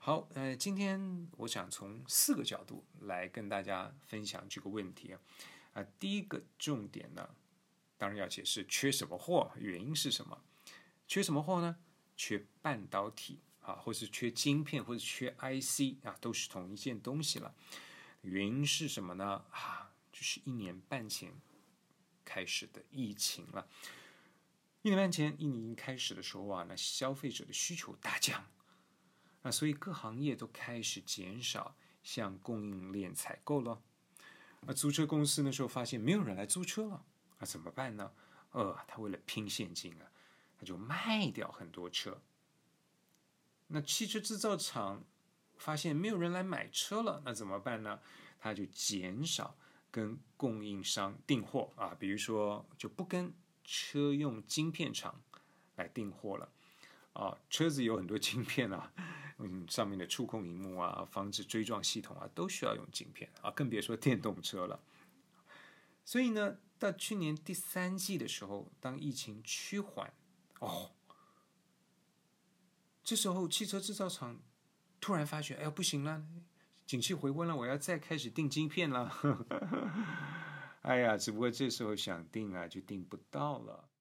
好，今天我想从4个角度来跟大家分享这个问题第一个重点呢，当然要解释缺什么货，原因是什么？缺什么货呢？缺半导体或是缺晶片，或者缺 IC 都是同一件东西了。原因是什么呢？就是1年半前开始的疫情了。1年半前疫情开始的时候那消费者的需求大降。所以各行业都开始减少向供应链采购了。租车公司那时候发现没有人来租车了，怎么办呢？他为了拼现金他就卖掉很多车。那汽车制造厂发现没有人来买车了，那怎么办呢？他就减少跟供应商订货比如说就不跟车用晶片厂来订货了。车子有很多晶片上面的触控萤幕防止追撞系统都需要用晶片更别说电动车了。所以呢，到去年第3季的时候，当疫情趋缓这时候汽车制造厂突然发觉不行了，景气回温了，我要再开始订晶片了只不过这时候想订就订不到了。